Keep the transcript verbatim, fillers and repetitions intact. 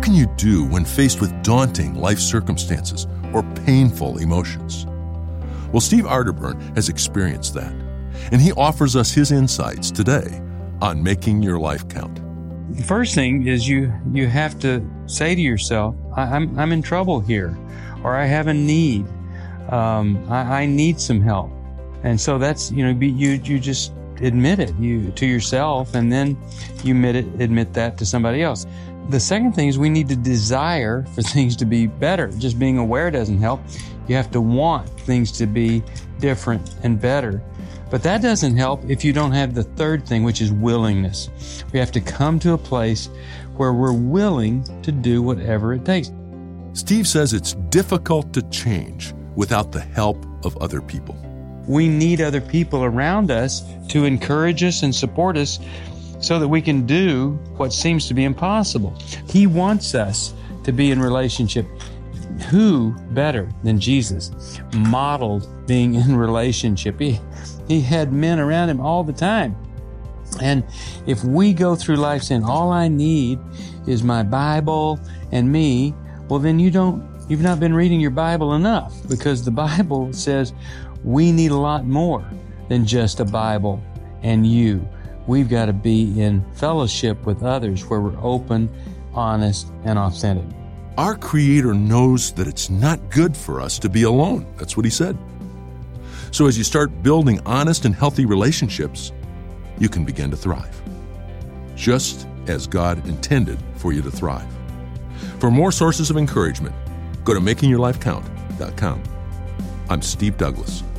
can you do when faced with daunting life circumstances or painful emotions? Well, Steve Arterburn has experienced that, and he offers us his insights today on making your life count. The first thing is you you have to say to yourself, I, I'm I'm in trouble here, or I have a need. Um, I, I need some help, and so that's you know be, you you just admit it you to yourself, and then you admit it admit that to somebody else. The second thing is we need to desire for things to be better. Just being aware doesn't help. You have to want things to be different and better. But that doesn't help if you don't have the third thing, which is willingness. We have to come to a place where we're willing to do whatever it takes. Steve says it's difficult to change without the help of other people. We need other people around us to encourage us and support us so that we can do what seems to be impossible. He wants us to be in relationship. Who better than Jesus modeled being in relationship? He, he had men around him all the time. And if we go through life saying, all I need is my Bible and me, well, then you don't, you've not been reading your Bible enough, because the Bible says we need a lot more than just a Bible and you. We've got to be in fellowship with others where we're open, honest, and authentic. Our Creator knows that it's not good for us to be alone. That's what He said. So as you start building honest and healthy relationships, you can begin to thrive, just as God intended for you to thrive. For more sources of encouragement, go to making your life count dot com. I'm Steve Douglas.